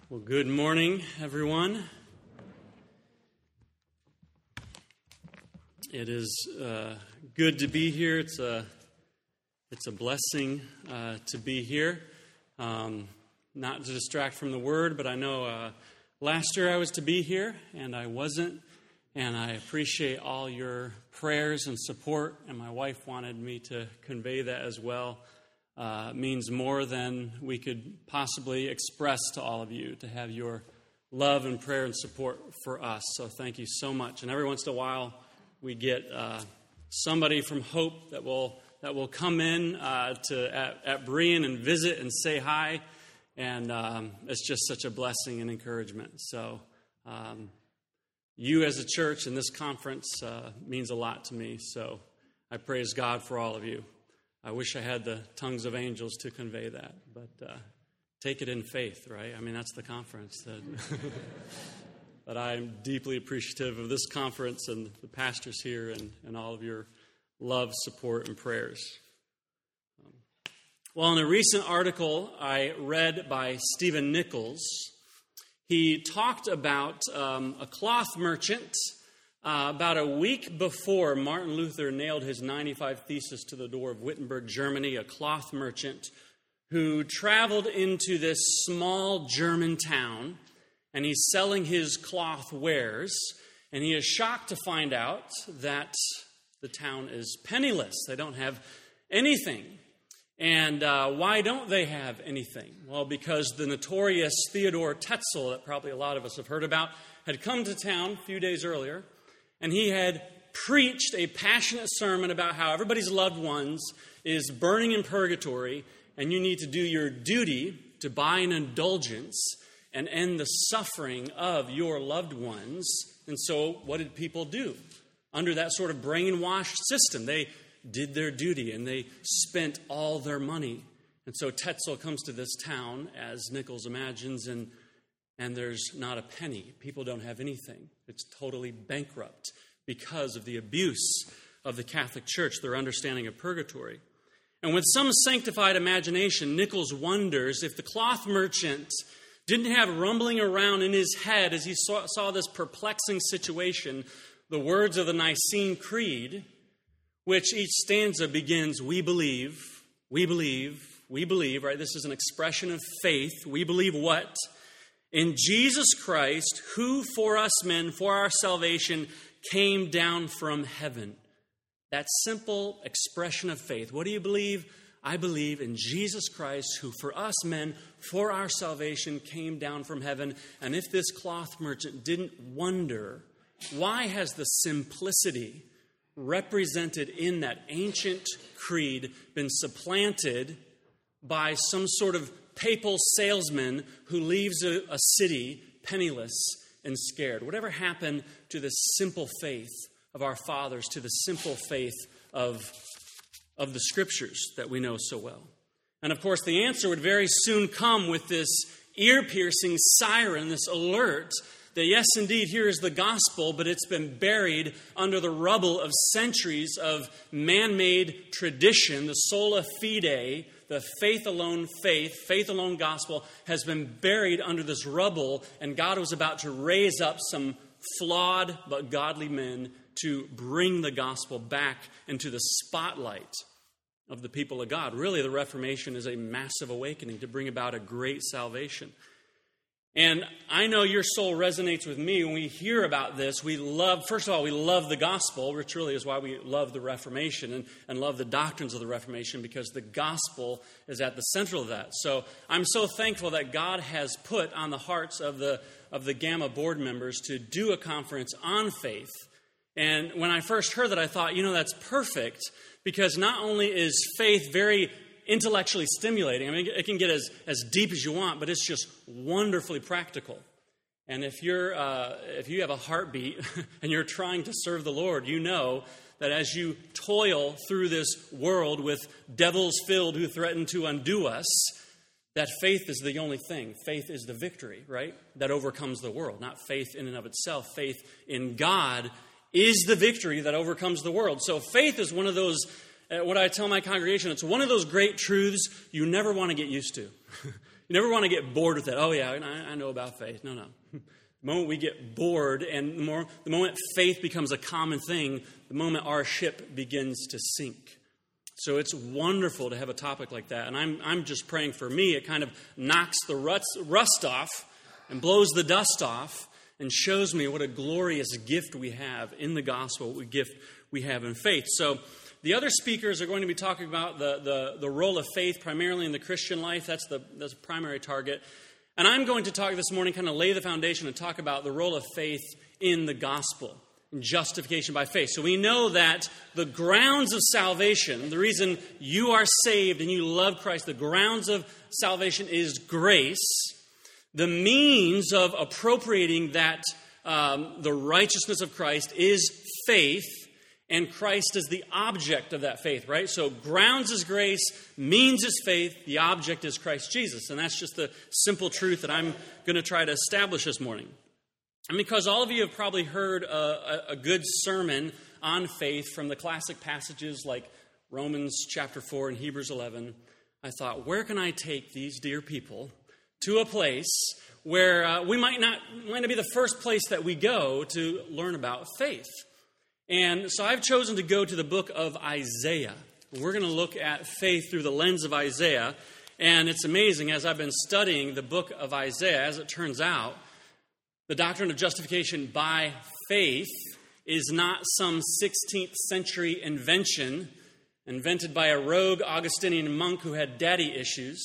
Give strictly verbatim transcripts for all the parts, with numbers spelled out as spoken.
Well, good morning, everyone. It is uh, good to be here. It's a it's a blessing uh, to be here. Um, not to distract from the word, but I know uh, last year I was to be here, and I wasn't. And I appreciate all your prayers and support, and my wife wanted me to convey that as well. Uh, it means more than we could possibly express to all of you to have your love and prayer and support for us. So thank you so much. And every once in a while, we get uh, somebody from Hope that will that will come in uh, to at, at Berean and visit and say hi. And um, it's just such a blessing and encouragement. So um, you as a church in this conference uh, means a lot to me. So I praise God for all of you. I wish I had the tongues of angels to convey that, but uh, take it in faith, right? I mean, that's the conference. That but I'm deeply appreciative of this conference and the pastors here and, and all of your love, support, and prayers. Um, well, in a recent article I read by Stephen Nichols, he talked about um, a cloth merchant. Uh, about a week before Martin Luther nailed his ninety-five Theses to the door of Wittenberg, Germany, a cloth merchant who traveled into this small German town, and he's selling his cloth wares, and he is shocked to find out that the town is penniless. They don't have anything. And uh, why don't they have anything? Well, because the notorious Theodor Tetzel, that probably a lot of us have heard about, had come to town a few days earlier, and he had preached a passionate sermon about how everybody's loved ones is burning in purgatory, and you need to do your duty to buy an indulgence and end the suffering of your loved ones. And so what did people do? Under that sort of brainwashed system, they did their duty, and they spent all their money. And so Tetzel comes to this town, as Nichols imagines, and And there's not a penny. People don't have anything. It's totally bankrupt because of the abuse of the Catholic Church, their understanding of purgatory. And with some sanctified imagination, Nichols wonders if the cloth merchant didn't have rumbling around in his head as he saw, saw this perplexing situation, the words of the Nicene Creed, which each stanza begins, we believe, we believe, we believe, right? This is an expression of faith. We believe what? In Jesus Christ, who for us men, for our salvation, came down from heaven. That simple expression of faith. What do you believe? I believe in Jesus Christ, who for us men, for our salvation, came down from heaven. And if this cloth merchant didn't wonder, why has the simplicity represented in that ancient creed been supplanted by some sort of papal salesman who leaves a, a city penniless and scared? Whatever happened to the simple faith of our fathers, to the simple faith of, of the Scriptures that we know so well? And of course, the answer would very soon come with this ear-piercing siren, this alert that yes, indeed, here is the gospel, but it's been buried under the rubble of centuries of man-made tradition, the sola fide, the faith alone faith, faith alone gospel has been buried under this rubble, and God was about to raise up some flawed but godly men to bring the gospel back into the spotlight of the people of God. Really, the Reformation is a massive awakening to bring about a great salvation. And I know your soul resonates with me when we hear about this. We love, first of all, we love the gospel, which really is why we love the Reformation and, and love the doctrines of the Reformation, because the gospel is at the center of that. So I'm so thankful that God has put on the hearts of the of the Gamma board members to do a conference on faith. And when I first heard that, I thought, you know, that's perfect, because not only is faith very intellectually stimulating. I mean, it can get as, as deep as you want, but it's just wonderfully practical. And if you're uh, if you have a heartbeat and you're trying to serve the Lord, you know that as you toil through this world with devils filled who threaten to undo us, that faith is the only thing. Faith is the victory, right? That overcomes the world. Not faith in and of itself. Faith in God is the victory that overcomes the world. So faith is one of those Uh, what I tell my congregation, it's one of those great truths you never want to get used to. You never want to get bored with it. Oh, yeah, I, I know about faith. No, no. The moment we get bored and the, more, the moment faith becomes a common thing, the moment our ship begins to sink. So it's wonderful to have a topic like that. And I'm I'm just praying for me. It kind of knocks the rust, rust off and blows the dust off and shows me what a glorious gift we have in the gospel, what a gift we have in faith. So the other speakers are going to be talking about the, the, the role of faith primarily in the Christian life. That's the, that's the primary target. And I'm going to talk this morning, kind of lay the foundation and talk about the role of faith in the gospel, in justification by faith. So we know that the grounds of salvation, the reason you are saved and you love Christ, the grounds of salvation is grace. The means of appropriating that, um, the righteousness of Christ is faith. And Christ is the object of that faith, right? So grounds is grace, means is faith, the object is Christ Jesus. And that's just the simple truth that I'm going to try to establish this morning. And because all of you have probably heard a, a, a good sermon on faith from the classic passages like Romans chapter four and Hebrews eleven, I thought, where can I take these dear people to a place where uh, we might not, might not be the first place that we go to learn about faith? And so I've chosen to go to the book of Isaiah. We're going to look at faith through the lens of Isaiah. And it's amazing, as I've been studying the book of Isaiah, as it turns out, the doctrine of justification by faith is not some sixteenth century invention invented by a rogue Augustinian monk who had daddy issues.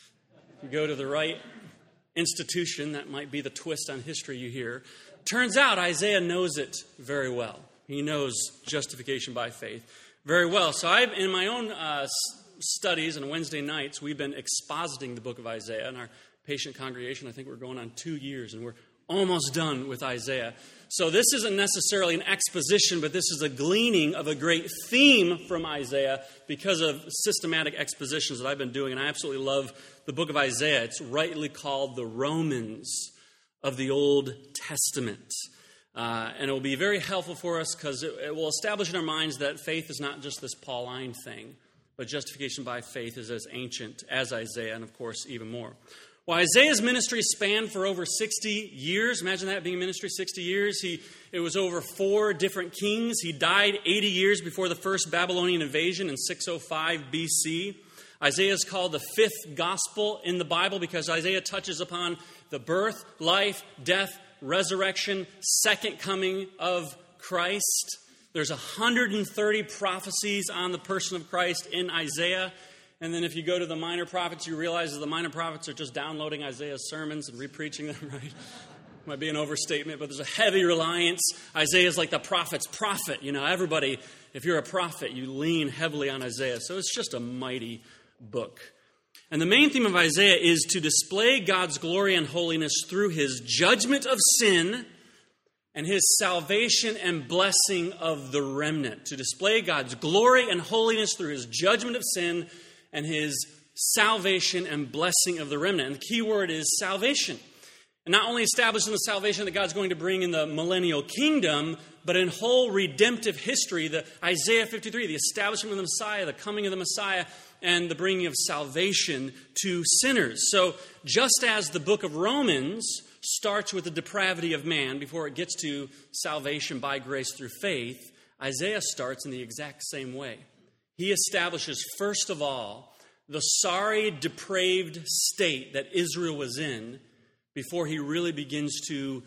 If you go to the right institution, that might be the twist on history you hear. Turns out Isaiah knows it very well. He knows justification by faith very well. So I've, in my own uh, studies on Wednesday nights, we've been expositing the book of Isaiah. In our patient congregation, I think we're going on two years, and we're almost done with Isaiah. So this isn't necessarily an exposition, but this is a gleaning of a great theme from Isaiah because of systematic expositions that I've been doing. And I absolutely love the book of Isaiah. It's rightly called the Romans of the Old Testament. Uh, and it will be very helpful for us because it, it will establish in our minds that faith is not just this Pauline thing, but justification by faith is as ancient as Isaiah, and of course, even more. Well, Isaiah's ministry spanned for over sixty years. Imagine that being ministry, sixty years. He, it was over four different kings. He died eighty years before the first Babylonian invasion in six oh five B C. Isaiah is called the fifth gospel in the Bible because Isaiah touches upon the birth, life, death, resurrection, second coming of Christ. There's one hundred thirty prophecies on the person of Christ in Isaiah. And then if you go to the minor prophets, you realize that the minor prophets are just downloading Isaiah's sermons and repreaching them, right? Might be an overstatement, but there's a heavy reliance. Isaiah's like the prophet's prophet. You know, everybody, if you're a prophet, you lean heavily on Isaiah. So it's just a mighty book. And the main theme of Isaiah is to display God's glory and holiness through his judgment of sin and his salvation and blessing of the remnant. To display God's glory and holiness through his judgment of sin and his salvation and blessing of the remnant. And the key word is salvation. And not only establishing the salvation that God's going to bring in the millennial kingdom, but in whole redemptive history, the Isaiah fifty-three, the establishment of the Messiah, the coming of the Messiah, and the bringing of salvation to sinners. So just as the book of Romans starts with the depravity of man before it gets to salvation by grace through faith, Isaiah starts in the exact same way. He establishes, first of all, the sorry, depraved state that Israel was in before he really begins to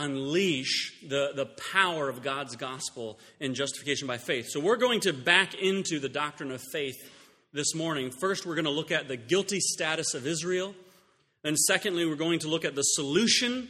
unleash the, the power of God's gospel in justification by faith. So we're going to back into the doctrine of faith this morning. First, we're going to look at the guilty status of Israel. Then secondly, we're going to look at the solution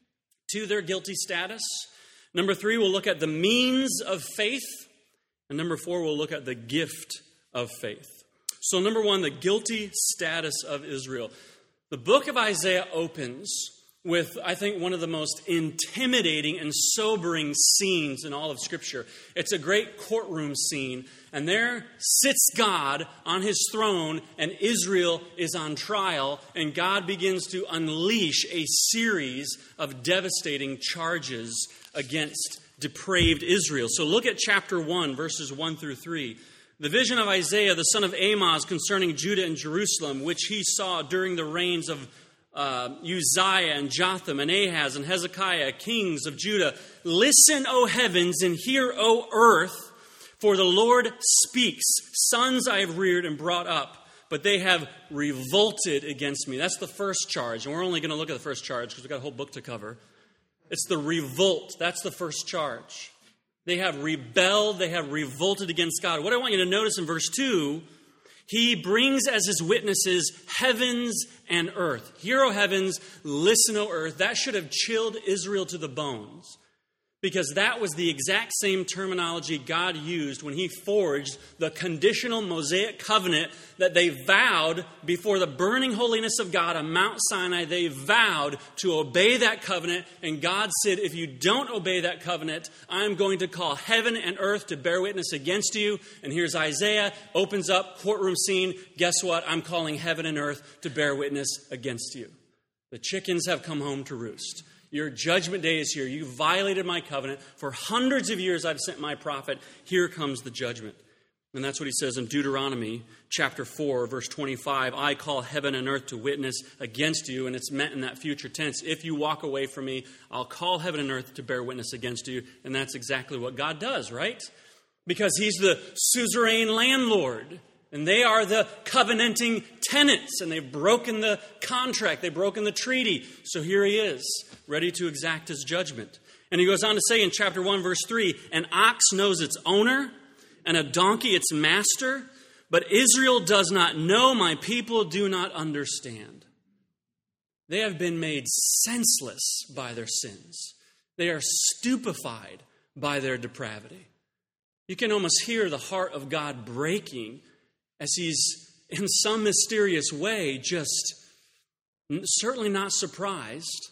to their guilty status. Number three, we'll look at the means of faith. And number four, we'll look at the gift of faith. So number one, the guilty status of Israel. The book of Isaiah opens with, I think, one of the most intimidating and sobering scenes in all of Scripture. It's a great courtroom scene, and there sits God on his throne, and Israel is on trial, and God begins to unleash a series of devastating charges against depraved Israel. So look at chapter one, verses one through three. The vision of Isaiah, the son of Amoz, concerning Judah and Jerusalem, which he saw during the reigns of uh, Uzziah and Jotham and Ahaz and Hezekiah, kings of Judah. Listen, O heavens, and hear, O earth, for the Lord speaks. Sons I have reared and brought up, but they have revolted against me. That's the first charge. And we're only going to look at the first charge because we've got a whole book to cover. It's the revolt. That's the first charge. They have rebelled. They have revolted against God. What I want you to notice in verse two, he brings as his witnesses heavens and earth. Hear, O heavens, listen, O earth. That should have chilled Israel to the bones, because that was the exact same terminology God used when he forged the conditional Mosaic covenant that they vowed before the burning holiness of God on Mount Sinai. They vowed to obey that covenant, and God said, if you don't obey that covenant, I'm going to call heaven and earth to bear witness against you. And here's Isaiah, opens up, courtroom scene. Guess what? I'm calling heaven and earth to bear witness against you. The chickens have come home to roost. Your judgment day is here. You violated my covenant. For hundreds of years I've sent my prophet. Here comes the judgment. And that's what he says in Deuteronomy chapter four, verse twenty-five. I call heaven and earth to witness against you. And it's meant in that future tense. If you walk away from me, I'll call heaven and earth to bear witness against you. And that's exactly what God does, right? Because he's the suzerain landlord. And they are the covenanting tenants, and they've broken the contract. They've broken the treaty. So here he is, ready to exact his judgment. And he goes on to say in chapter one, verse three, an ox knows its owner, and a donkey its master, but Israel does not know, my people do not understand. They have been made senseless by their sins. They are stupefied by their depravity. You can almost hear the heart of God breaking as he's, in some mysterious way, just certainly not surprised,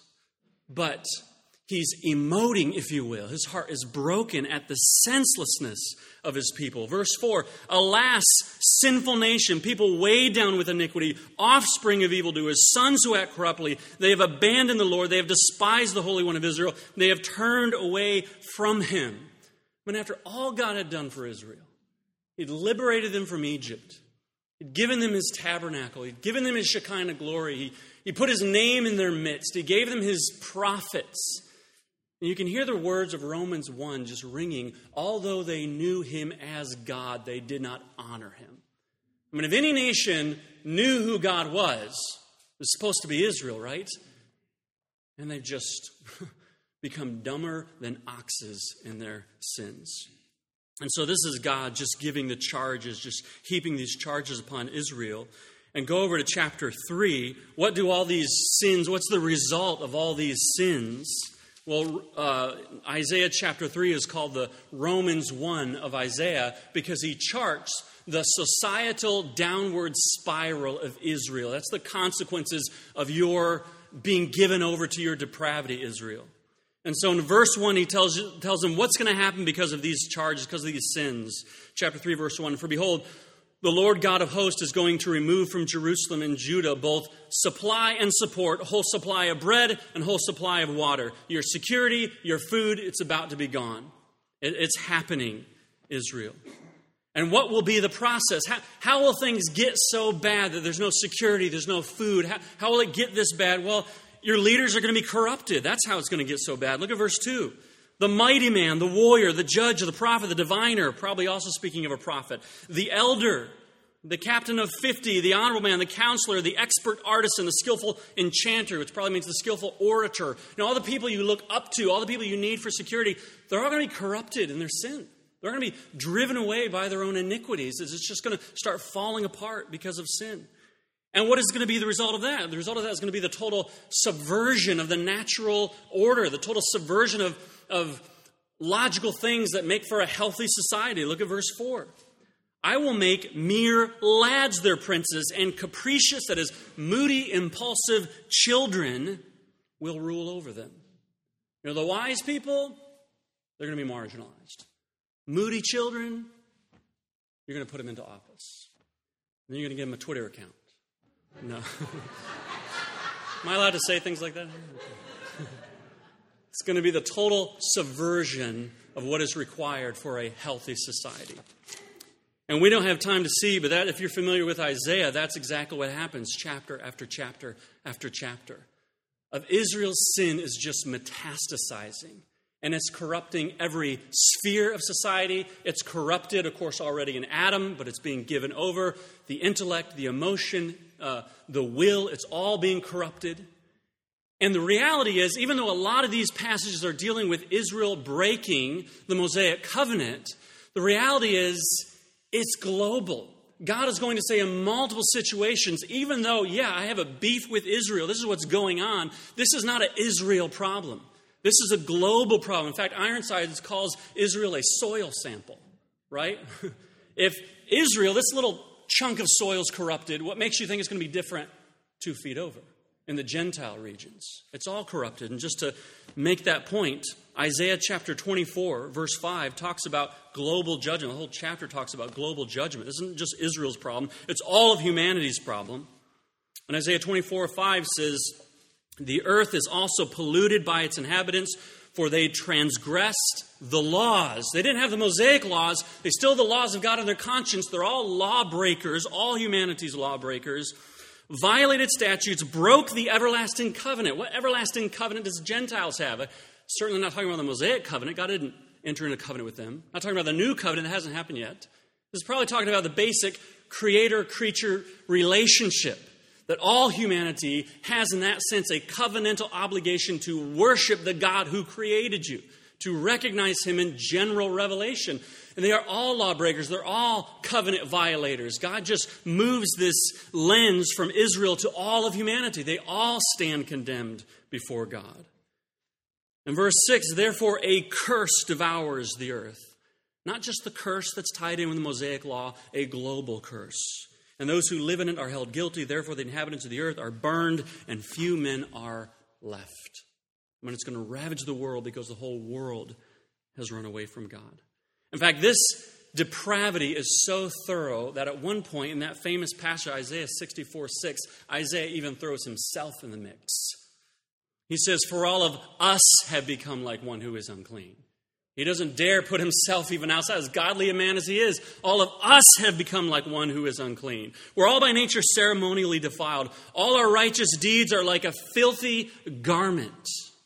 but he's emoting, if you will. His heart is broken at the senselessness of his people. Verse four, alas, sinful nation, people weighed down with iniquity, offspring of evildoers, sons who act corruptly. They have abandoned the Lord. They have despised the Holy One of Israel. They have turned away from him. But after all God had done for Israel, he'd liberated them from Egypt. He'd given them his tabernacle. He'd given them his Shekinah glory. He, he put his name in their midst. He gave them his prophets. And you can hear the words of Romans one just ringing. Although they knew him as God, they did not honor him. I mean, if any nation knew who God was, it was supposed to be Israel, right? And they've just become dumber than oxes in their sins. And so this is God just giving the charges, just heaping these charges upon Israel. And go over to chapter three. What do all these sins, what's the result of all these sins? Well, uh, Isaiah chapter three is called the Romans one of Isaiah because he charts the societal downward spiral of Israel. That's the consequences of your being given over to your depravity, Israel. And so in verse one, he tells, tells them what's going to happen because of these charges, because of these sins. Chapter three, verse one, for behold, the Lord God of hosts is going to remove from Jerusalem and Judah both supply and support, whole supply of bread and whole supply of water. Your security, your food, it's about to be gone. It, it's happening, Israel. And what will be the process? How, how will things get so bad that there's no security, there's no food? How, how will it get this bad? Well, your leaders are going to be corrupted. That's how it's going to get so bad. Look at verse two. The mighty man, the warrior, the judge, the prophet, the diviner, probably also speaking of a prophet, the elder, the captain of fifty, the honorable man, the counselor, the expert artisan, the skillful enchanter, which probably means the skillful orator. You know, all the people you look up to, all the people you need for security, they're all going to be corrupted in their sin. They're going to be driven away by their own iniquities. It's just going to start falling apart because of sin. And what is going to be the result of that? The result of that is going to be the total subversion of the natural order, the total subversion of, of logical things that make for a healthy society. Look at verse four. I will make mere lads their princes, and capricious, that is, moody, impulsive children will rule over them. You know, the wise people, they're going to be marginalized. Moody children, you're going to put them into office. Then you're going to give them a Twitter account. No. Am I allowed to say things like that? It's going to be the total subversion of what is required for a healthy society. And we don't have time to see, but that, if you're familiar with Isaiah, that's exactly what happens chapter after chapter after chapter. Of Israel's sin is just metastasizing. And it's corrupting every sphere of society. It's corrupted, of course, already in Adam, but it's being given over. The intellect, the emotion, uh, the will, it's all being corrupted. And the reality is, even though a lot of these passages are dealing with Israel breaking the Mosaic covenant, the reality is it's global. God is going to say in multiple situations, even though, yeah, I have a beef with Israel, this is what's going on, this is not an Israel problem. This is a global problem. In fact, Ironsides calls Israel a soil sample, right? If Israel, this little chunk of soil is corrupted, what makes you think it's going to be different two feet over in the Gentile regions? It's all corrupted. And just to make that point, Isaiah chapter twenty-four, verse five, talks about global judgment. The whole chapter talks about global judgment. This isn't just Israel's problem. It's all of humanity's problem. And Isaiah twenty-four, five says, the earth is also polluted by its inhabitants, for they transgressed the laws. They didn't have the Mosaic laws. They still have the laws of God in their conscience. They're all lawbreakers, all humanity's lawbreakers. Violated statutes, broke the everlasting covenant. What everlasting covenant does Gentiles have? I'm certainly not talking about the Mosaic covenant. God didn't enter into a covenant with them. Not talking about the new covenant that hasn't happened yet. This is probably talking about the basic creator-creature relationship that all humanity has, in that sense, a covenantal obligation to worship the God who created you, to recognize him in general revelation. And they are all lawbreakers. They're all covenant violators. God just moves this lens from Israel to all of humanity. They all stand condemned before God. In verse six, therefore a curse devours the earth. Not just the curse that's tied in with the Mosaic law, a global curse. And those who live in it are held guilty. Therefore, the inhabitants of the earth are burned, and few men are left. I mean, it's going to ravage the world because the whole world has run away from God. In fact, this depravity is so thorough that at one point in that famous passage, Isaiah sixty-four six, Isaiah even throws himself in the mix. He says, for all of us have become like one who is unclean. He doesn't dare put himself even outside, as godly a man as he is. All of us have become like one who is unclean. We're all by nature ceremonially defiled. All our righteous deeds are like a filthy garment.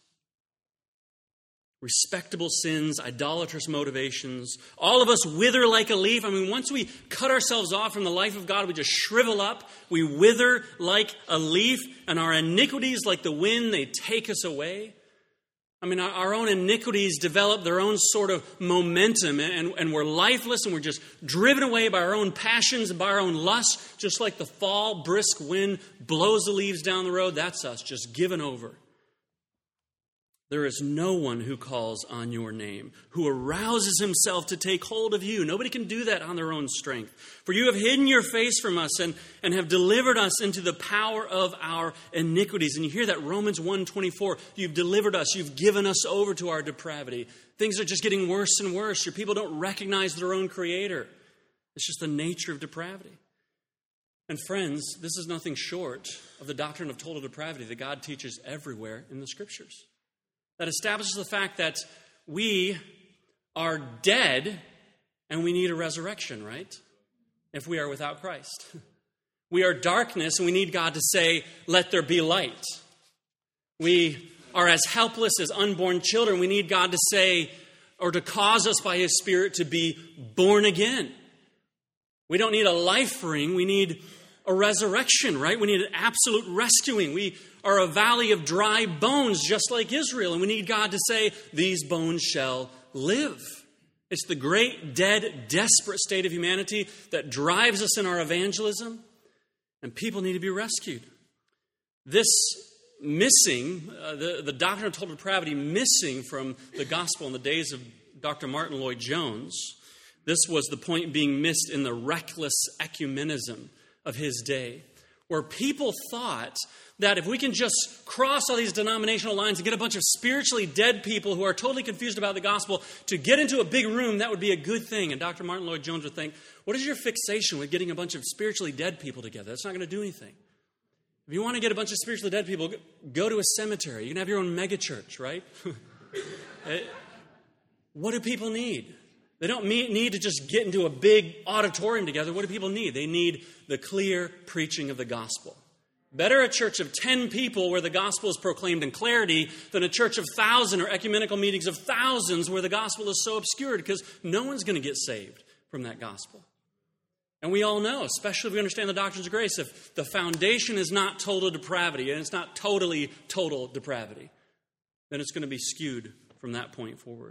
Respectable sins, idolatrous motivations. All of us wither like a leaf. I mean, once we cut ourselves off from the life of God, we just shrivel up. We wither like a leaf, and our iniquities, like the wind, they take us away. I mean, our own iniquities develop their own sort of momentum, and, and we're lifeless, and we're just driven away by our own passions and by our own lusts, just like the fall, brisk wind blows the leaves down the road. That's us, just given over. There is no one who calls on your name, who arouses himself to take hold of you. Nobody can do that on their own strength. For you have hidden your face from us and, and have delivered us into the power of our iniquities. And you hear that Romans one twenty-four, you've delivered us, you've given us over to our depravity. Things are just getting worse and worse. Your people don't recognize their own creator. It's just the nature of depravity. And friends, this is nothing short of the doctrine of total depravity that God teaches everywhere in the Scriptures. That establishes the fact that we are dead and we need a resurrection, right? If we are without Christ. We are darkness and we need God to say, let there be light. We are as helpless as unborn children. We need God to say, or to cause us by his Spirit to be born again. We don't need a life ring. We need a resurrection, right? We need an absolute rescuing. We are a valley of dry bones, just like Israel. And we need God to say, these bones shall live. It's the great, dead, desperate state of humanity that drives us in our evangelism. And people need to be rescued. This missing, uh, the, the doctrine of total depravity missing from the gospel in the days of Doctor Martin Lloyd-Jones, this was the point being missed in the reckless ecumenism of his day, where people thought that if we can just cross all these denominational lines and get a bunch of spiritually dead people who are totally confused about the gospel to get into a big room, that would be a good thing. And Doctor Martin Lloyd-Jones would think, what is your fixation with getting a bunch of spiritually dead people together? That's not going to do anything. If you want to get a bunch of spiritually dead people, go to a cemetery. You can have your own megachurch, right? What do people need? They don't need to just get into a big auditorium together. What do people need? They need the clear preaching of the gospel. Better a church of ten people where the gospel is proclaimed in clarity than a church of thousand or ecumenical meetings of thousands where the gospel is so obscured, because no one's going to get saved from that gospel. And we all know, especially if we understand the doctrines of grace, if the foundation is not total depravity, and it's not totally total depravity, then it's going to be skewed from that point forward.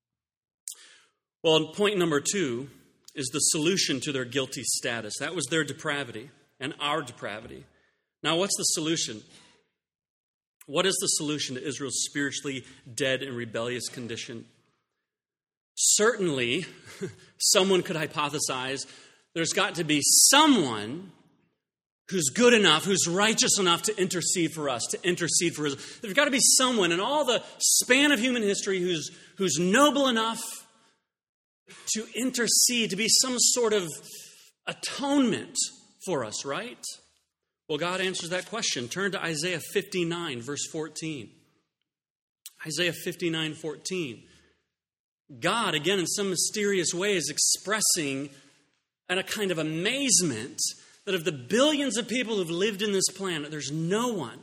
Well, and point number two is the solution to their guilty status. That was their depravity and our depravity. Now, what's the solution? What is the solution to Israel's spiritually dead and rebellious condition? Certainly, someone could hypothesize there's got to be someone who's good enough, who's righteous enough to intercede for us, to intercede for Israel. There's got to be someone in all the span of human history who's, who's noble enough to intercede, to be some sort of atonement for us, right? Well, God answers that question. Turn to Isaiah fifty-nine, verse fourteen. Isaiah fifty-nine, fourteen. God, again, in some mysterious way, is expressing at a kind of amazement that of the billions of people who've lived in this planet, there's no one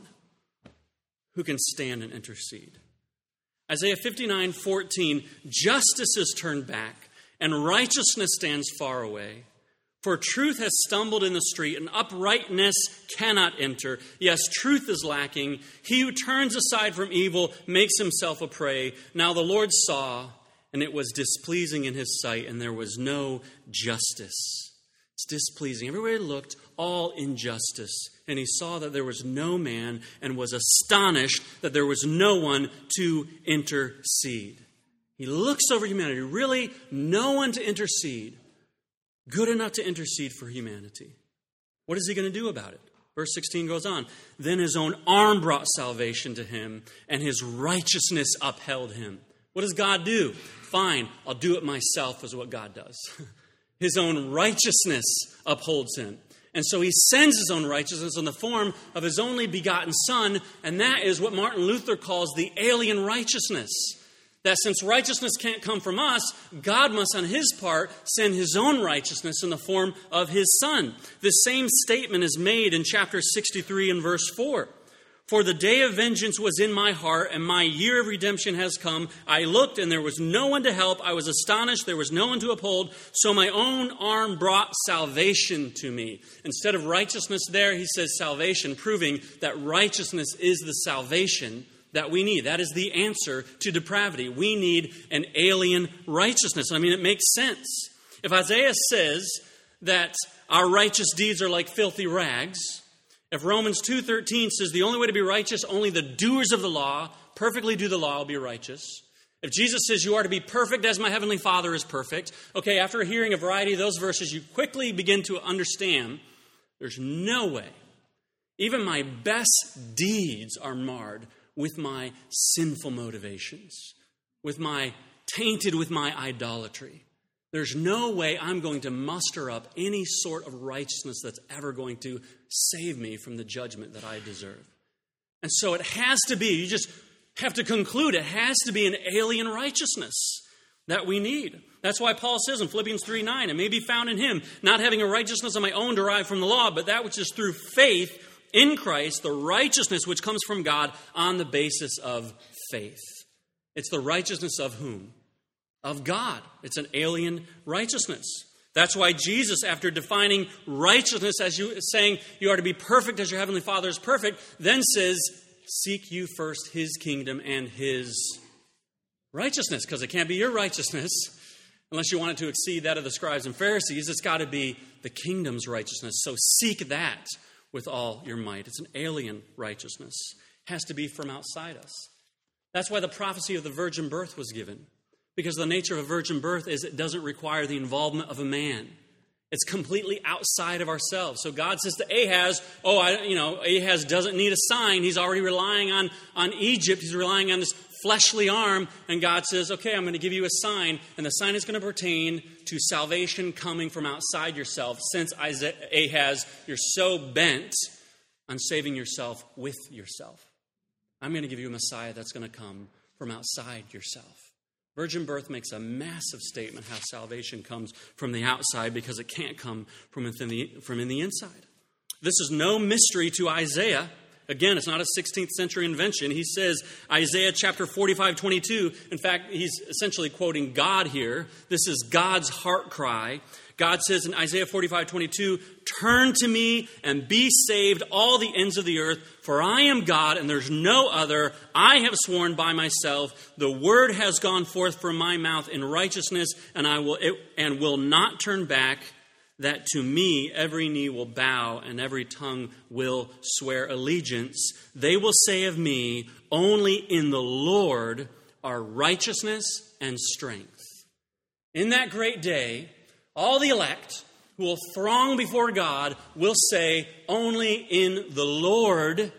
who can stand and intercede. Isaiah fifty-nine, fourteen, justice is turned back, and righteousness stands far away. For truth has stumbled in the street, and uprightness cannot enter. Yes, truth is lacking. He who turns aside from evil makes himself a prey. Now the Lord saw, and it was displeasing in his sight, and there was no justice. It's displeasing. Everywhere he looked, all injustice. And he saw that there was no man, and was astonished that there was no one to intercede. He looks over humanity. Really, no one to intercede. Good enough to intercede for humanity. What is he going to do about it? Verse sixteen goes on. Then his own arm brought salvation to him, and his righteousness upheld him. What does God do? Fine, I'll do it myself, is what God does. His own righteousness upholds him. And so he sends his own righteousness in the form of his only begotten Son, and that is what Martin Luther calls the alien righteousness. That since righteousness can't come from us, God must on his part send his own righteousness in the form of his Son. This same statement is made in chapter sixty-three and verse four. For the day of vengeance was in my heart, and my year of redemption has come. I looked, and there was no one to help. I was astonished, there was no one to uphold. So my own arm brought salvation to me. Instead of righteousness there, he says salvation, proving that righteousness is the salvation that we need. That is the answer to depravity. We need an alien righteousness. I mean, it makes sense. If Isaiah says that our righteous deeds are like filthy rags, if Romans two thirteen says the only way to be righteous, only the doers of the law, perfectly do the law, will be righteous. If Jesus says you are to be perfect as my heavenly Father is perfect, okay, after hearing a variety of those verses, you quickly begin to understand there's no way. Even my best deeds are marred with my sinful motivations, with my tainted with my idolatry. There's no way I'm going to muster up any sort of righteousness that's ever going to save me from the judgment that I deserve. And so it has to be, you just have to conclude, it has to be an alien righteousness that we need. That's why Paul says in Philippians three nine, it may be found in him, not having a righteousness of my own derived from the law, but that which is through faith in Christ, the righteousness which comes from God on the basis of faith. It's the righteousness of whom? Of God. It's an alien righteousness. That's why Jesus, after defining righteousness as you saying you are to be perfect as your heavenly Father is perfect, then says, seek you first his kingdom and his righteousness, because it can't be your righteousness unless you want it to exceed that of the scribes and Pharisees. It's got to be the kingdom's righteousness. So seek that with all your might. It's an alien righteousness. It has to be from outside us. That's why the prophecy of the virgin birth was given. Because the nature of a virgin birth is it doesn't require the involvement of a man. It's completely outside of ourselves. So God says to Ahaz, oh, I, you know, Ahaz doesn't need a sign. He's already relying on, on Egypt. He's relying on this fleshly arm. And God says, okay, I'm going to give you a sign. And the sign is going to pertain to salvation coming from outside yourself. Since Ahaz, you're so bent on saving yourself with yourself. I'm going to give you a Messiah that's going to come from outside yourself. Virgin birth makes a massive statement how salvation comes from the outside because it can't come from within the, from in the inside. This is no mystery to Isaiah. Again, it's not a sixteenth century invention. He says, Isaiah chapter forty-five, twenty-two, in fact, he's essentially quoting God here. This is God's heart cry. God says in Isaiah forty-five, twenty-two, "Turn to me and be saved, all the ends of the earth, for I am God and there's no other. I have sworn by myself, the word has gone forth from my mouth in righteousness, and I will it, and will not turn back, that to me every knee will bow and every tongue will swear allegiance. They will say of me, only in the Lord are righteousness and strength." In that great day, all the elect who will throng before God will say, only in the Lord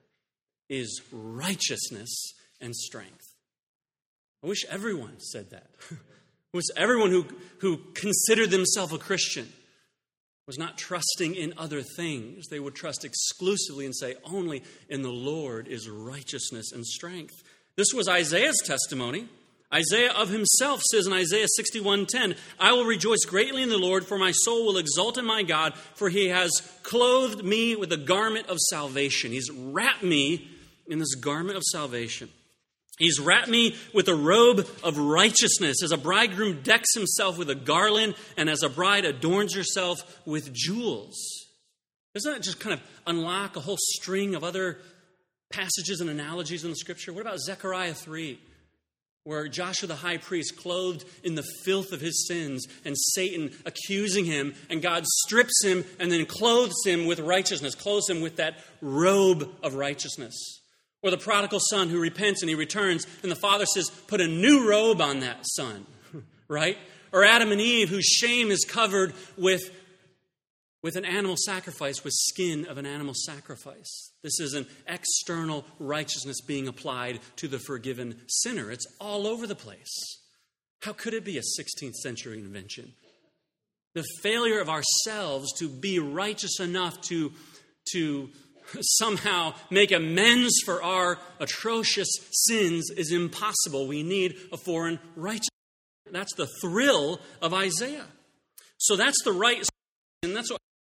is righteousness and strength. I wish everyone said that. I wish everyone who, who considered themselves a Christian was not trusting in other things. They would trust exclusively and say, only in the Lord is righteousness and strength. This was Isaiah's testimony. Isaiah of himself says in Isaiah sixty-one ten, "I will rejoice greatly in the Lord, for my soul will exult in my God, for he has clothed me with a garment of salvation." He's wrapped me in this garment of salvation. He's wrapped me with a robe of righteousness, as a bridegroom decks himself with a garland, and as a bride adorns herself with jewels. Doesn't that just kind of unlock a whole string of other passages and analogies in the Scripture? What about Zechariah three? Where Joshua the high priest, clothed in the filth of his sins, and Satan accusing him, and God strips him and then clothes him with righteousness, clothes him with that robe of righteousness. Or the prodigal son who repents and he returns, and the father says, put a new robe on that son, right? Or Adam and Eve, whose shame is covered with, with an animal sacrifice, with skin of an animal sacrifice. This is an external righteousness being applied to the forgiven sinner. It's all over the place. How could it be a sixteenth century invention? The failure of ourselves to be righteous enough to, to somehow make amends for our atrocious sins is impossible. We need a foreign righteousness. That's the thrill of Isaiah. So that's the right, and that's what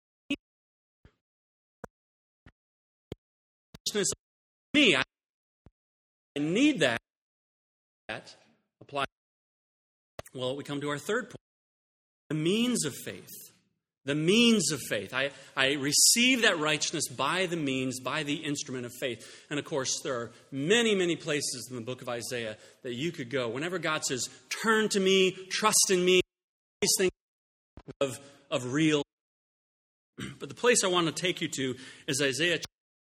me. I need that. That apply. Well, we come to our third point. The means of faith. The means of faith. I, I receive that righteousness by the means, by the instrument of faith. And of course, there are many, many places in the book of Isaiah that you could go. Whenever God says, turn to me, trust in me, these things of, of real. But the place I want to take you to is Isaiah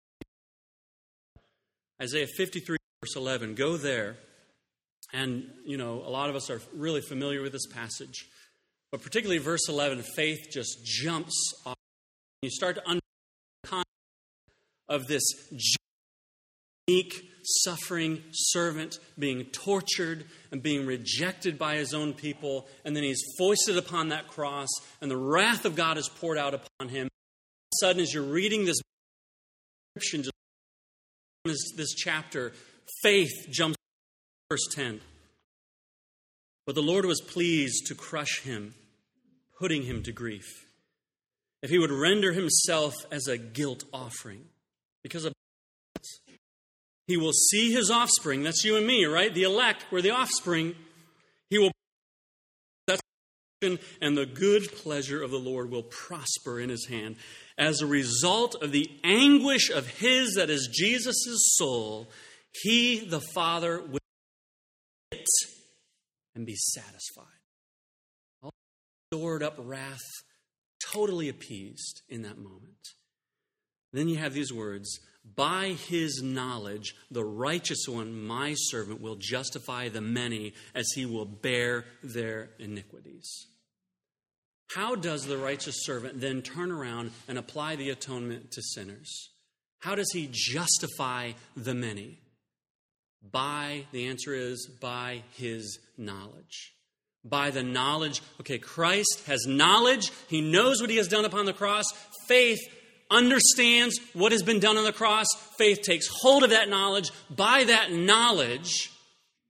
Isaiah fifty-three, verse eleven. Go there. And, you know, a lot of us are really familiar with this passage. But particularly verse eleven, faith just jumps off. You start to understand the concept of this unique, suffering servant being tortured and being rejected by his own people. And then he's foisted upon that cross, and the wrath of God is poured out upon him. All of a sudden, as you're reading this description, This, this chapter, faith jumps to verse ten. But the Lord was pleased to crush him, putting him to grief. If he would render himself as a guilt offering, because of he will see his offspring. That's you and me, right? The elect, we're the offspring. He will, that's, and the good pleasure of the Lord will prosper in his hand. As a result of the anguish of his, that is Jesus' soul, he, the Father, will it and be satisfied. All stored up wrath, totally appeased in that moment. Then you have these words, by his knowledge, the righteous one, my servant, will justify the many as he will bear their iniquities. How does the righteous servant then turn around and apply the atonement to sinners? How does he justify the many? By, the answer is, by his knowledge. By the knowledge, okay, Christ has knowledge. He knows what he has done upon the cross. Faith understands what has been done on the cross. Faith takes hold of that knowledge. By that knowledge,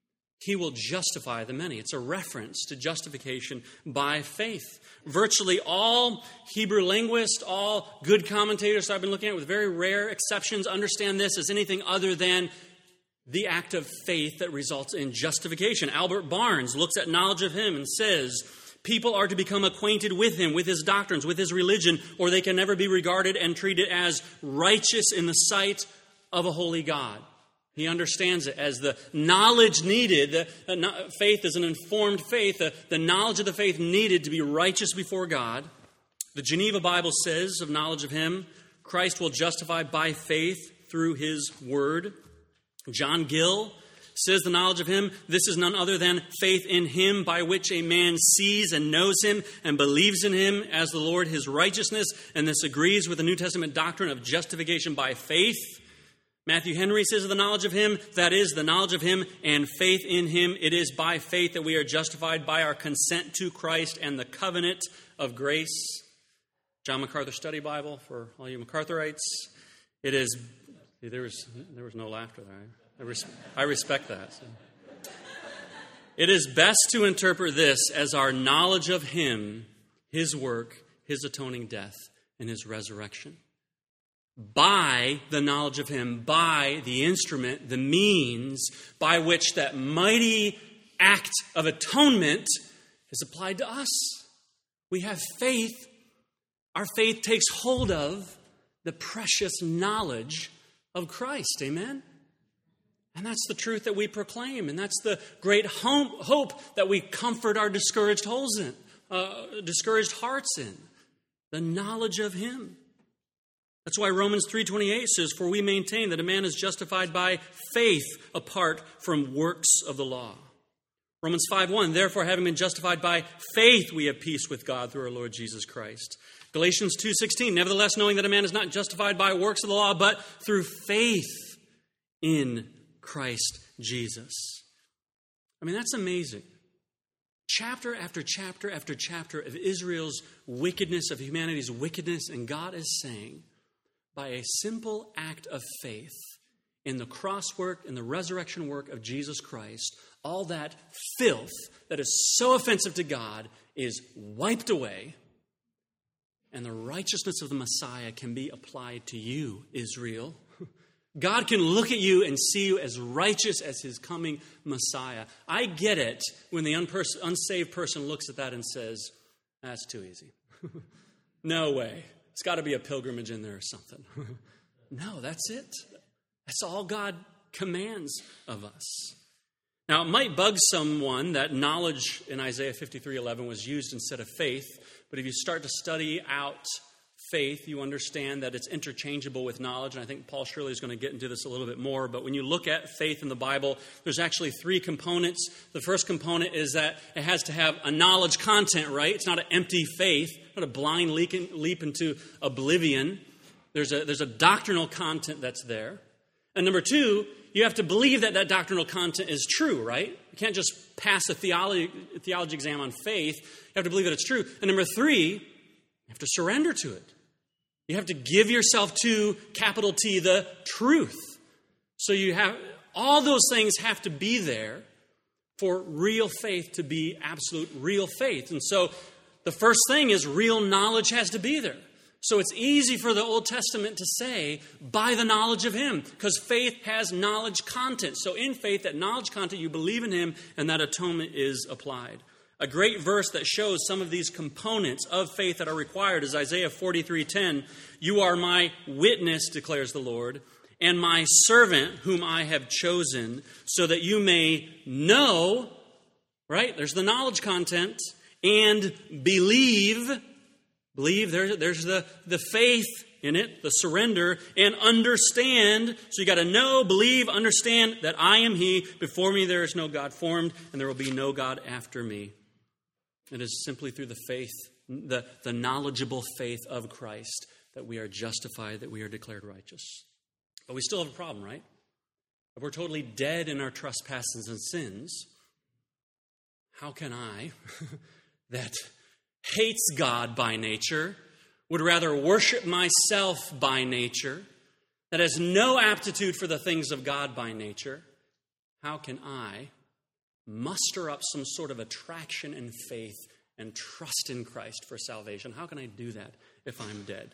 he will justify the many. It's a reference to justification by faith. Virtually all Hebrew linguists, all good commentators I've been looking at, with very rare exceptions, understand this as anything other than the act of faith that results in justification. Albert Barnes looks at knowledge of him and says, people are to become acquainted with him, with his doctrines, with his religion, or they can never be regarded and treated as righteous in the sight of a holy God. He understands it as the knowledge needed. The, uh, faith is an informed faith. The, the knowledge of the faith needed to be righteous before God. The Geneva Bible says of knowledge of him, Christ will justify by faith through his word. John Gill says the knowledge of him, this is none other than faith in him by which a man sees and knows him and believes in him as the Lord his righteousness. And this agrees with the New Testament doctrine of justification by faith. Matthew Henry says of the knowledge of him, that is, the knowledge of him and faith in him. It is by faith that we are justified by our consent to Christ and the covenant of grace. John MacArthur Study Bible for all you MacArthurites. It is, there was, there was no laughter there. I, res, I respect that. So. It is best to interpret this as our knowledge of him, his work, his atoning death, and his resurrection. By the knowledge of him, by the instrument, the means by which that mighty act of atonement is applied to us. We have faith. Our faith takes hold of the precious knowledge of Christ. Amen? And that's the truth that we proclaim. And that's the great hope that we comfort our discouraged holes in, uh, discouraged hearts in. The knowledge of him. That's why Romans three twenty-eight says, for we maintain that a man is justified by faith apart from works of the law. Romans five one, therefore having been justified by faith we have peace with God through our Lord Jesus Christ. Galatians two sixteen, nevertheless knowing that a man is not justified by works of the law, but through faith in Christ Jesus. I mean, that's amazing. Chapter after chapter after chapter of Israel's wickedness, of humanity's wickedness, and God is saying, by a simple act of faith in the cross work, in the resurrection work of Jesus Christ, all that filth that is so offensive to God is wiped away, and the righteousness of the Messiah can be applied to you, Israel. God can look at you and see you as righteous as his coming Messiah. I get it when the unpers- unsaved person looks at that and says, that's too easy. No way. It's got to be a pilgrimage in there or something. No, that's it. That's all God commands of us. Now, it might bug someone that knowledge in Isaiah fifty-three eleven was used instead of faith, but if you start to study out faith, you understand that it's interchangeable with knowledge, and I think Paul Shirley is going to get into this a little bit more, but when you look at faith in the Bible, there's actually three components. The first component is that it has to have a knowledge content, right? It's not an empty faith, not a blind leap into oblivion. There's a, there's a doctrinal content that's there. And number two, you have to believe that that doctrinal content is true, right? You can't just pass a theology, a theology exam on faith. You have to believe that it's true. And number three, you have to surrender to it. You have to give yourself to, capital T, the truth. So you have, all those things have to be there for real faith to be absolute real faith. And so the first thing is real knowledge has to be there. So it's easy for the Old Testament to say, by the knowledge of him, because faith has knowledge content. So in faith, that knowledge content, you believe in him, and that atonement is applied. A great verse that shows some of these components of faith that are required is Isaiah forty-three ten. You are my witness, declares the Lord, and my servant whom I have chosen, so that you may know, right? There's the knowledge content, and believe. Believe, there, there's the, the faith in it, the surrender, and understand. So you got to know, believe, understand that I am he. Before me there is no God formed, and there will be no God after me. It is simply through the faith, the, the knowledgeable faith of Christ, that we are justified, that we are declared righteous. But we still have a problem, right? If we're totally dead in our trespasses and sins, how can I, that hates God by nature, would rather worship myself by nature, that has no aptitude for the things of God by nature, how can I muster up some sort of attraction and faith and trust in Christ for salvation? How can I do that if I'm dead?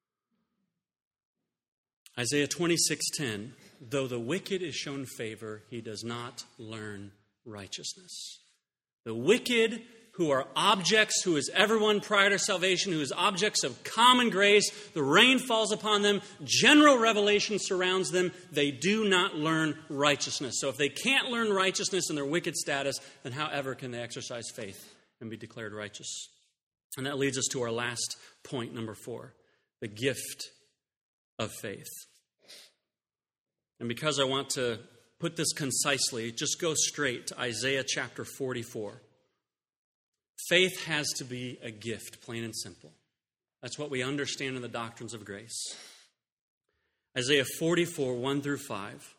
Isaiah twenty-six ten, though the wicked is shown favor, he does not learn righteousness. The wicked, who are objects, who is everyone prior to salvation, who is objects of common grace, the rain falls upon them, general revelation surrounds them, they do not learn righteousness. So if they can't learn righteousness in their wicked status, then however can they exercise faith and be declared righteous? And that leads us to our last point, number four, the gift of faith. And because I want to put this concisely, just go straight to Isaiah chapter forty-four. Faith has to be a gift, plain and simple. That's what we understand in the doctrines of grace. Isaiah forty-four, one through five.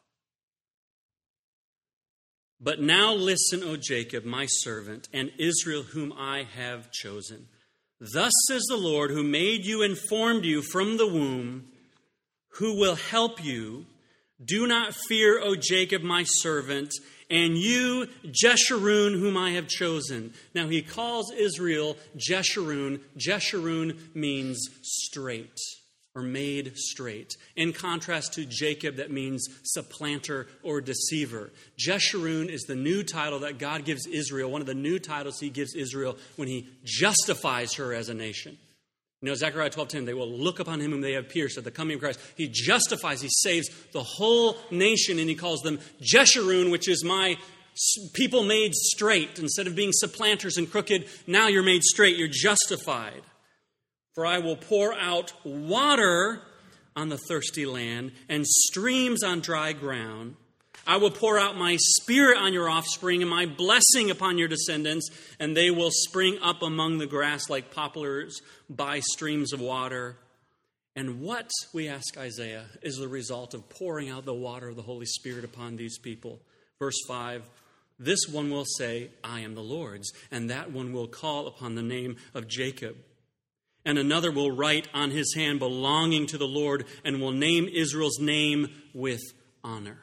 But now listen, O Jacob, my servant, and Israel, whom I have chosen. Thus says the Lord, who made you and formed you from the womb, who will help you. Do not fear, O Jacob, my servant, and you, Jeshurun, whom I have chosen. Now he calls Israel Jeshurun. Jeshurun means straight or made straight. In contrast to Jacob, that means supplanter or deceiver. Jeshurun is the new title that God gives Israel, one of the new titles he gives Israel when he justifies her as a nation. You know, Zechariah twelve ten, they will look upon him whom they have pierced at the coming of Christ. He justifies, he saves the whole nation, and he calls them Jeshurun, which is my people made straight. Instead of being supplanters and crooked, now you're made straight, you're justified. For I will pour out water on the thirsty land and streams on dry ground. I will pour out my spirit on your offspring and my blessing upon your descendants, and they will spring up among the grass like poplars by streams of water. And what, we ask Isaiah, is the result of pouring out the water of the Holy Spirit upon these people? Verse five, this one will say, I am the Lord's, and that one will call upon the name of Jacob. And another will write on his hand belonging to the Lord, and will name Israel's name with honor.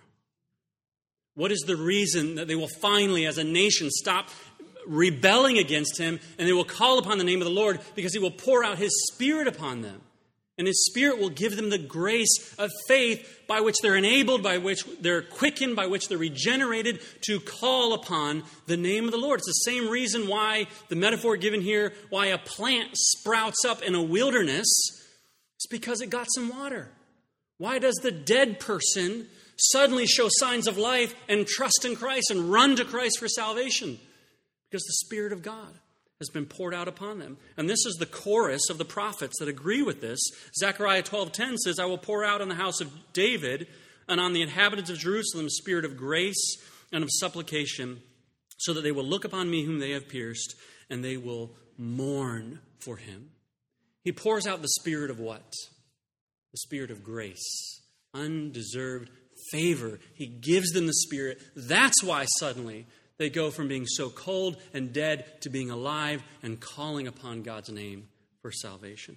What is the reason that they will finally, as a nation, stop rebelling against him, and they will call upon the name of the Lord? Because he will pour out his Spirit upon them. And his Spirit will give them the grace of faith by which they're enabled, by which they're quickened, by which they're regenerated to call upon the name of the Lord. It's the same reason why the metaphor given here, why a plant sprouts up in a wilderness. It's because it got some water. Why does the dead person suddenly show signs of life and trust in Christ and run to Christ for salvation? Because the Spirit of God has been poured out upon them. And this is the chorus of the prophets that agree with this. Zechariah twelve ten says, I will pour out on the house of David and on the inhabitants of Jerusalem a spirit of grace and of supplication, so that they will look upon me whom they have pierced, and they will mourn for him. He pours out the spirit of what? The spirit of grace, undeserved favor. He gives them the Spirit. That's why suddenly they go from being so cold and dead to being alive and calling upon God's name for salvation.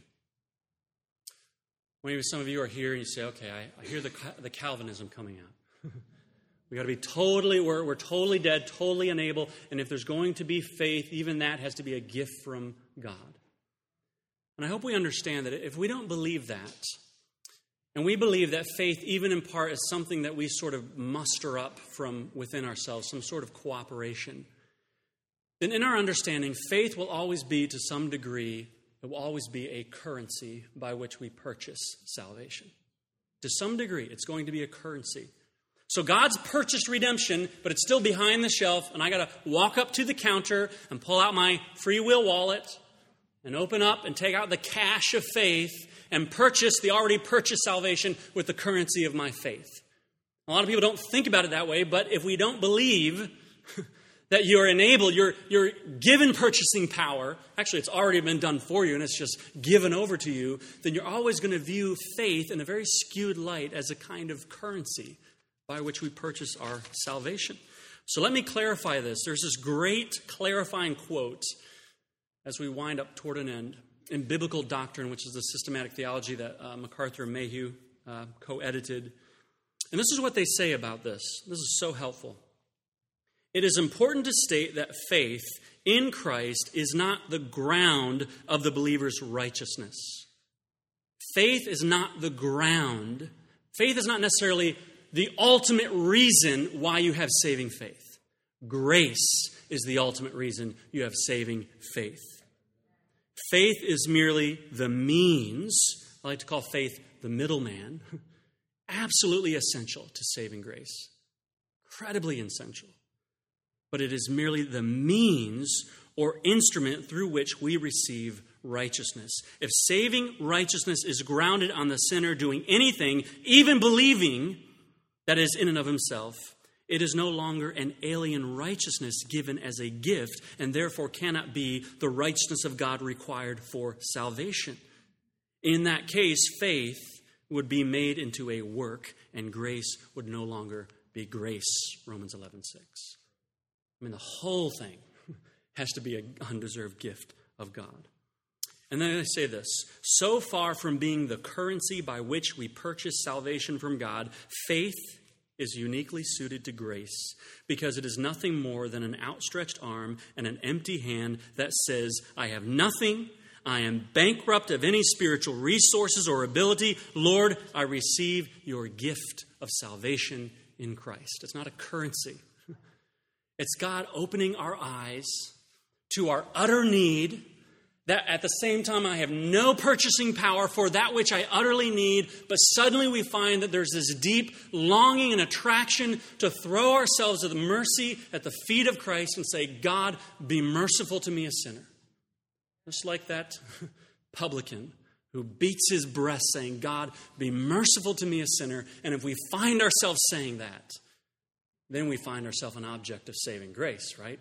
Maybe some of you are here and you say, okay, I, I hear the, the Calvinism coming out. We got to be totally, we're, we're totally dead, totally unable. And if there's going to be faith, even that has to be a gift from God. And I hope we understand that if we don't believe that, and we believe that faith, even in part, is something that we sort of muster up from within ourselves, some sort of cooperation, then in our understanding, faith will always be, to some degree, it will always be a currency by which we purchase salvation. To some degree, it's going to be a currency. So God's purchased redemption, but it's still behind the shelf, and I got to walk up to the counter and pull out my free will wallet and open up and take out the cash of faith and purchase the already purchased salvation with the currency of my faith. A lot of people don't think about it that way, but if we don't believe that you're enabled, you're, you're given purchasing power, actually it's already been done for you and it's just given over to you, then you're always going to view faith in a very skewed light as a kind of currency by which we purchase our salvation. So let me clarify this. There's this great clarifying quote as we wind up toward an end in Biblical Doctrine, which is the systematic theology that uh, MacArthur and Mayhew uh, co-edited. And this is what they say about this. This is so helpful. it is important to state that faith in Christ is not the ground of the believer's righteousness. Faith is not the ground. Faith is not necessarily the ultimate reason why you have saving faith. Grace is the ultimate reason you have saving faith. Faith is merely the means. I like to call faith the middleman. Absolutely essential to saving grace. Incredibly essential. But it is merely the means or instrument through which we receive righteousness. If saving righteousness is grounded on the sinner doing anything, even believing, that is in and of himself, it is no longer an alien righteousness given as a gift, and therefore cannot be the righteousness of God required for salvation. In that case, faith would be made into a work, and grace would no longer be grace, Romans eleven six. I mean, the whole thing has to be an undeserved gift of God. And then I say this, so far from being the currency by which we purchase salvation from God, faith is uniquely suited to grace because it is nothing more than an outstretched arm and an empty hand that says, I have nothing, I am bankrupt of any spiritual resources or ability. Lord, I receive your gift of salvation in Christ. It's not a currency. It's God opening our eyes to our utter need, that at the same time I have no purchasing power for that which I utterly need, but suddenly we find that there's this deep longing and attraction to throw ourselves at the mercy at the feet of Christ and say, God, be merciful to me, a sinner. Just like that publican who beats his breast saying, God, be merciful to me, a sinner. And if we find ourselves saying that, then we find ourselves an object of saving grace, right?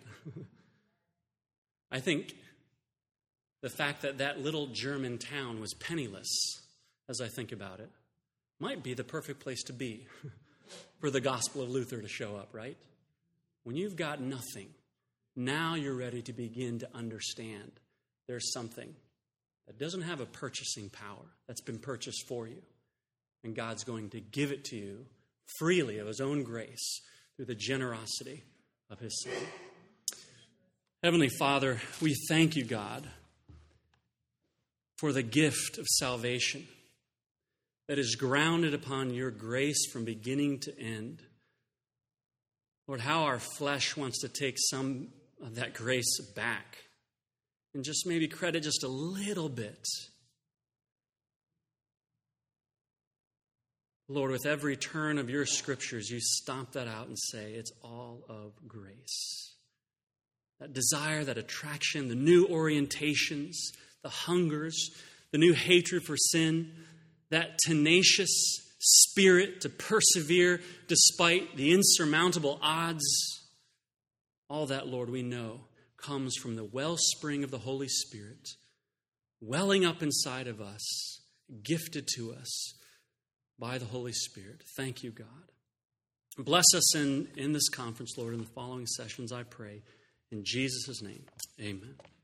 I think the fact that that little German town was penniless, as I think about it, might be the perfect place to be for the gospel of Luther to show up, right? When you've got nothing, now you're ready to begin to understand there's something that doesn't have a purchasing power that's been purchased for you. And God's going to give it to you freely of his own grace through the generosity of his Son. Heavenly Father, we thank you, God, for the gift of salvation that is grounded upon your grace from beginning to end. Lord, how our flesh wants to take some of that grace back and just maybe credit just a little bit. Lord, with every turn of your scriptures, you stomp that out and say, it's all of grace. That desire, that attraction, the new orientations, the hungers, the new hatred for sin, that tenacious spirit to persevere despite the insurmountable odds. All that, Lord, we know comes from the wellspring of the Holy Spirit, welling up inside of us, gifted to us by the Holy Spirit. Thank you, God. Bless us in, in this conference, Lord, in the following sessions, I pray. In Jesus' name, amen.